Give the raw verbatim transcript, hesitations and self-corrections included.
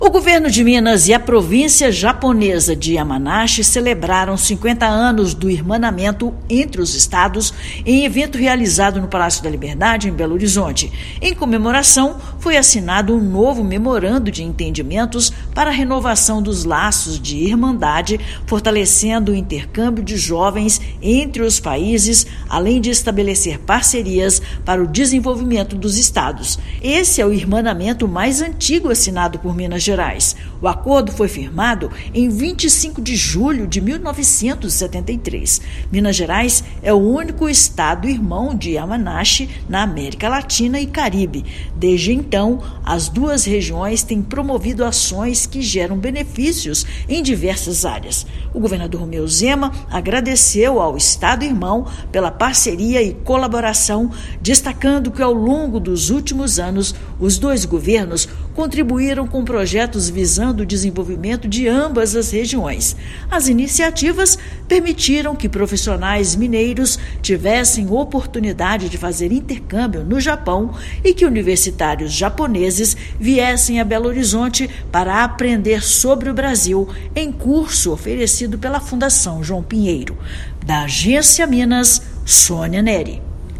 O governo de Minas e a província japonesa de Yamanashi celebraram cinquenta anos do irmanamento entre os estados em evento realizado no Palácio da Liberdade, em Belo Horizonte. Em comemoração, foi assinado um novo memorando de entendimentos para a renovação dos laços de irmandade, fortalecendo o intercâmbio de jovens entre os países, além de estabelecer parcerias para o desenvolvimento dos estados. Esse é o irmanamento mais antigo assinado por Minas Gerais. O acordo foi firmado em vinte e cinco de julho de mil novecentos e setenta e três. Minas Gerais é o único estado irmão de Yamanashi na América Latina e Caribe. Desde então, as duas regiões têm promovido ações que geram benefícios em diversas áreas. O governador Romeu Zema agradeceu ao estado irmão pela parceria e colaboração, destacando que ao longo dos últimos anos, os dois governos contribuíram com projetos visando o desenvolvimento de ambas as regiões. As iniciativas permitiram que profissionais mineiros tivessem oportunidade de fazer intercâmbio no Japão e que universitários japoneses viessem a Belo Horizonte para aprender sobre o Brasil em curso oferecido pela Fundação João Pinheiro. Da Agência Minas, Sônia Neri.